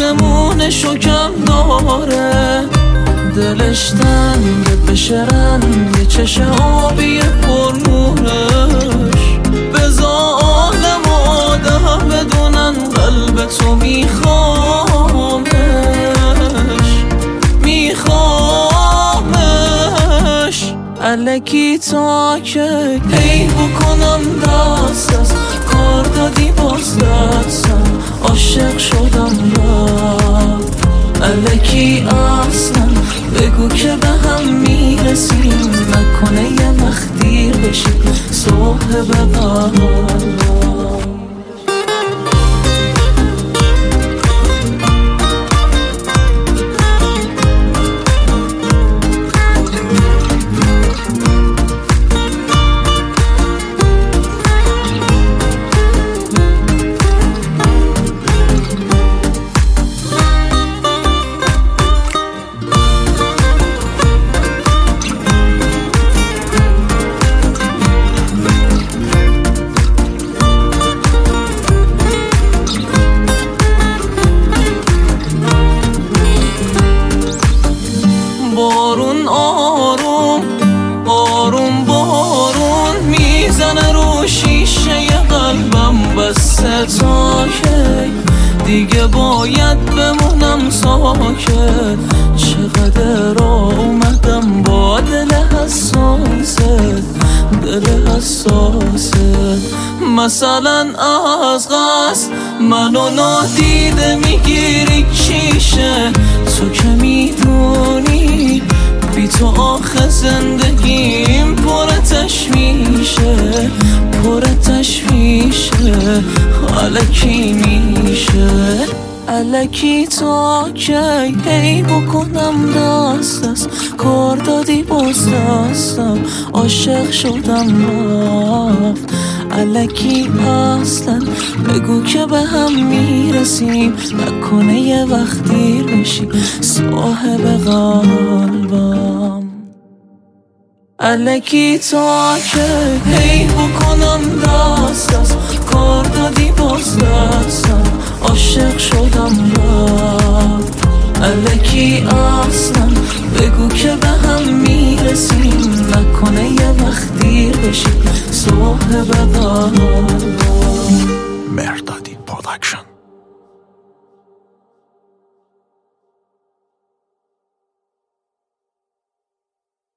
آسمونشو کم داره، دلش تنگه بشه رنگ چشم آبی پرنورش. بذار عالم و آدم بدونن قلب تو میخوامش. الکی تا که هی بکنم دست از کار دادی باز دستم، عاشق شدم رفت. الکی اصلا بگو که به هم میرسیم، نکنه یه وقت دیر بشیم صاحب قلبم. بارون آروم آروم بارون میزنه رو شیشه قلبم، بسته تا کی دیگه باید بمونم ساکت. چقدر اومدم با دل حساست، دل حساست. مثلا از قصد منو نادیده میگیری چیشه، تو که میدونی بی تو آخه زندگیم پر تشویشه، پر تشویشه. الکی میشه الکی تا کی هی بکنم دست از کار دادی باز دستم، عاشق شدم رفت. الکی اصلا بگو که به هم میرسیم، نکنه یه وقت دیر بشی صاحب قلبم. الکی تا که هی بکنم دست از کار دادی باز دستم، عاشق شدم رفت. الکی اصلا بگو که به هم میرسیم، نکنه یه وقت دیر بشی صاحب قلبم.